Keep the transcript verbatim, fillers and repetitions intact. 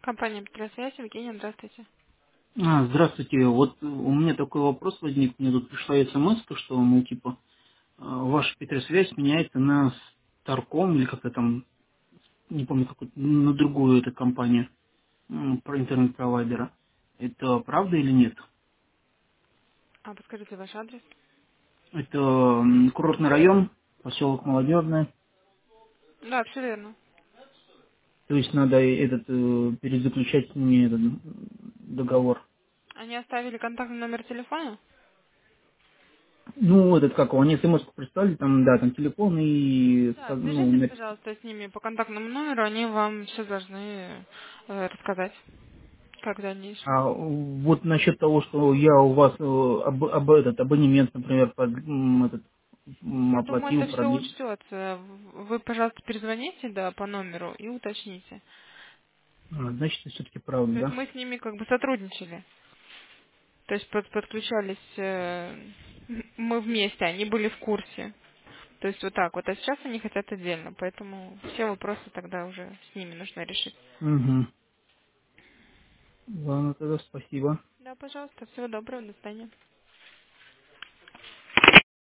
Компания «Петросвязь», Евгения, здравствуйте. А, здравствуйте. Вот у меня такой вопрос возник. Мне тут пришла смс, что, ну, типа, а, ваша Петросвязь меняется на Старком, или как-то там, не помню, какую, на другую эту компанию, м, про интернет-провайдера. Это правда или нет? А подскажите ваш адрес? Это м, курортный район, поселок Молодежный. Да, все верно. То есть надо этот э, перезаключать с ними этот м, договор. Они оставили контактный номер телефона? Ну, этот, как его, они смс прислали, там, да, там телефон и, Да, сказ- ну, свяжитесь, на- пожалуйста, с ними по контактному номеру, они вам все должны э, рассказать, как в дальнейшем. А вот насчет того, что я у вас э, об, об этот абонемент, например, под, м, этот, м, Я думаю, оплатил, это все продлил, учтется. Вы, пожалуйста, перезвоните, да, по номеру и уточните. а, значит, это все-таки правда, То есть да? мы с ними как бы сотрудничали. То есть под- подключались э, мы вместе, они были в курсе. То есть вот так вот. А сейчас они хотят отдельно, поэтому все вопросы тогда уже с ними нужно решить. Угу. Ладно, тогда спасибо. Да, пожалуйста. Всего доброго. До свидания.